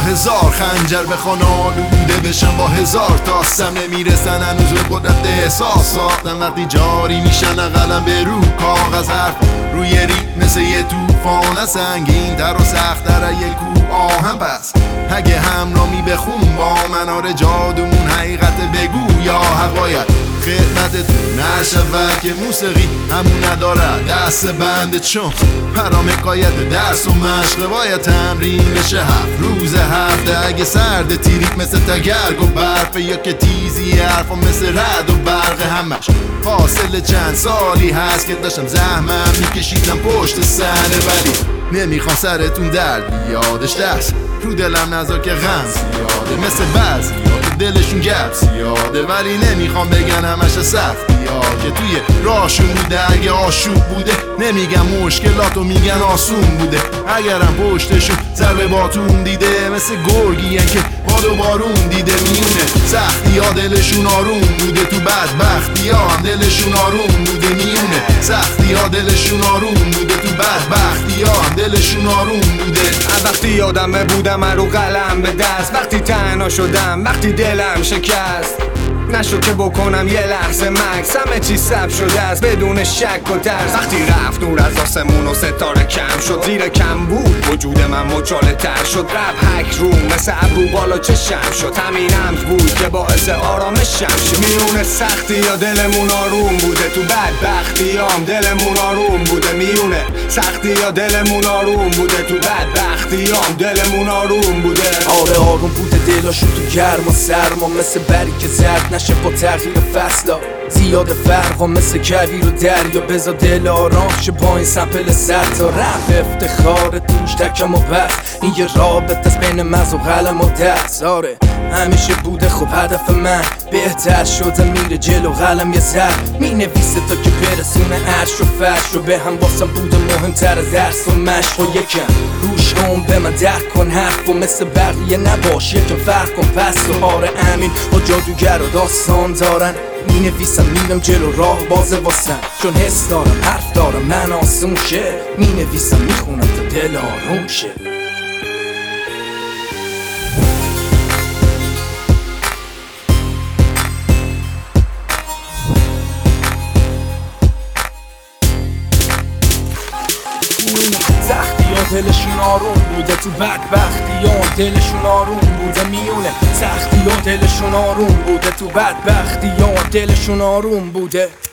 هزار خنجر بخوان آلوده بشن با هزار تاستم نمیرسن هنوز به قدرت احساساتم وقتی جاری میشن اقلم به رو کاغذ حرف روی ریت مثل یه توفان سنگین در و سخت‌تر یه کوه آهم پس اگه همرامی بخون با من آره جادومون حقیقت بگو یا حقایق خدمتتون نشود که موسیقی همون نداره دست بنده چون برام حکایت درس و مشق باید تمرین بشه 7 روز هفته اگه سرد تیریک مثل تگرگ و برف یا که تیزی حرفا مثل رد و برق همش فاصله چند سالی هست که داشتم زحمم میکشیدم پشت صحنه ولی نمیخوام سرتون درد بیادش دست رو دلم نذار که غم زیاده مثل بعضی که دلشون گپ زیاده ولی نمیخوام بگن همش سختی ها که توی راهشون بوده اگه آشوب بوده نمیگم مشکلاتو میگن آسون بوده اگرم پشتشون ضربه باتون دیده مثل گرگی که باد و بارون دیده میونه سختی ها دلشون آروم بوده تو بدبختی ها هم دلشون آروم بوده میونه سختی ها دلشون آروم بوده تو بدبختی ها هم دلشون آروم بوده از وقتی یادمه بودم رو قلم به دست وقتی تنها شدم وقتی دلم شکست نشد که بکنم یه لحظه مکس همه چی سب شده است بدون شک و ترس وقتی رفت نور از آسمون و ستاره کم شد زیر کم بود وجود من مچاله تر شد رب هک روم مثل ابرو بالا چشم شد همین امر بود که باعث آرامشم شد میونه سختی یا دلمون آروم بوده تو بدبختی هم دلمون آروم بوده میونه سختی یا دلمون آروم بوده تو بدبختی هم دلمون آروم بوده آره آروم بوده دلاشون تو گرم و سرما مثل بری که زرد نشه با تغییر فصلا زیاد فرقا مثل کویر و دریا بزا دل آرام شه با این سمپل سر تا رفت افتخار توش تکم و بس این یه رابط از بین مغز و قلم و دست آره همیشه بوده خب هدف من بهتر شده میره جلو قلم یه سر می نویسه تا که برسونه عرش و فرش رو به هم واسم بوده مهمتر از درس و مشق و یکم روش کن به من درک کن حرف و مثل بقیه نباش یکم فرق کن پس و آره امین با جادوگر و داستان دارن می نویسم میرم جلو راه بازه واسم چون حس دارم حرف دارم من آسون شه می نویسم میخونم تا دل آروم شه سختی ها دلشون آروم بوده تو بدبختی ها دلشون آروم بوده میونه سختی ها دلشون آروم بوده تو بدبختی ها دلشون آروم بوده